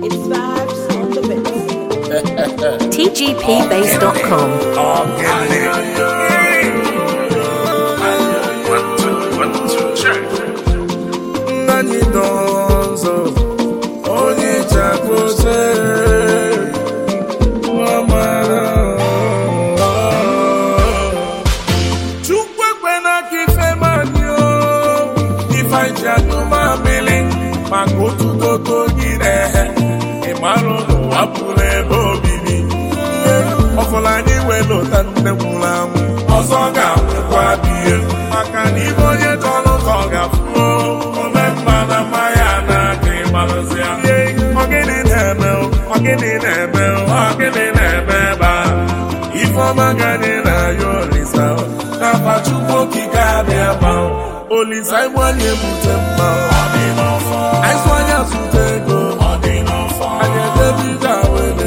It's vibes on the mix. TGPbase.com. Nani donzo, onye chakose, mama. Chukwe kwena kifemanyo, ifajanu mamili, makutu koko gire, imaro wapule bobibi. Ofulani welo tande mulamu, osoga mkwabie, makani bonye tolo koga fuo. Olisa imwanye mutemba aiswanya sutego anyedebida wele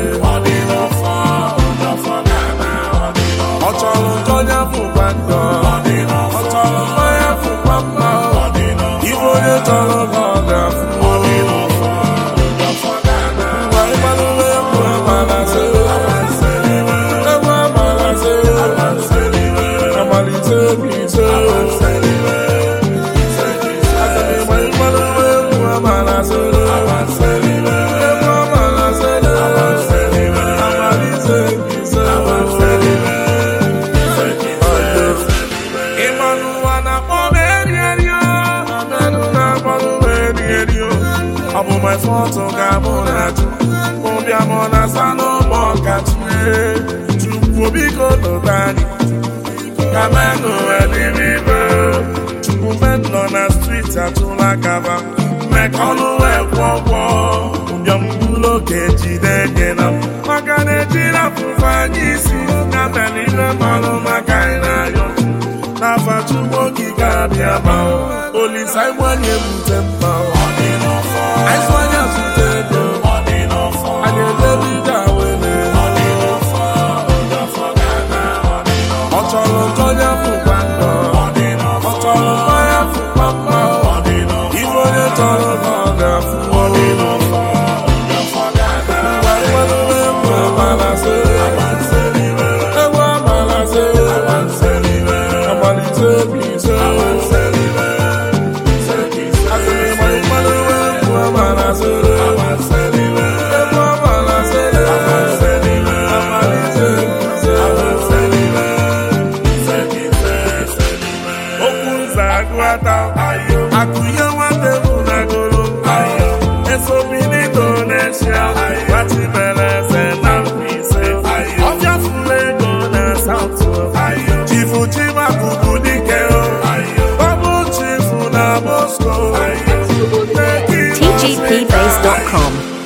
ọchọrọ ntọnya fụkwando ọchọrọ mmanya fụkwamba ibe onye chọrọ ka ọ ga-afụ my photo gamonatu Ombia mona sano mokatue Chukubiko lotani Kameno ediribe Chukubendo na street atula kaba Mekonu ekwokwo Ombia mbulo keji degena Makane jira fufanyisi Kamelile malo makaina yotu Nafa chuboki kabia bao Olisa imwanye mutemba I swanya sutego anyedebida wele ọchọrọ ntọnya fụkwando ọchọrọ mmanya fụkwamba ibe onye chọrọ ka ọ ga-afụ egwu amalase amalite bise Akuye wate munagolo Esobini Indonesia Wati melese na mpise Ofya fulego na South Chifu chima kukudikeo Babu chifu na Moscow TGPbase.com.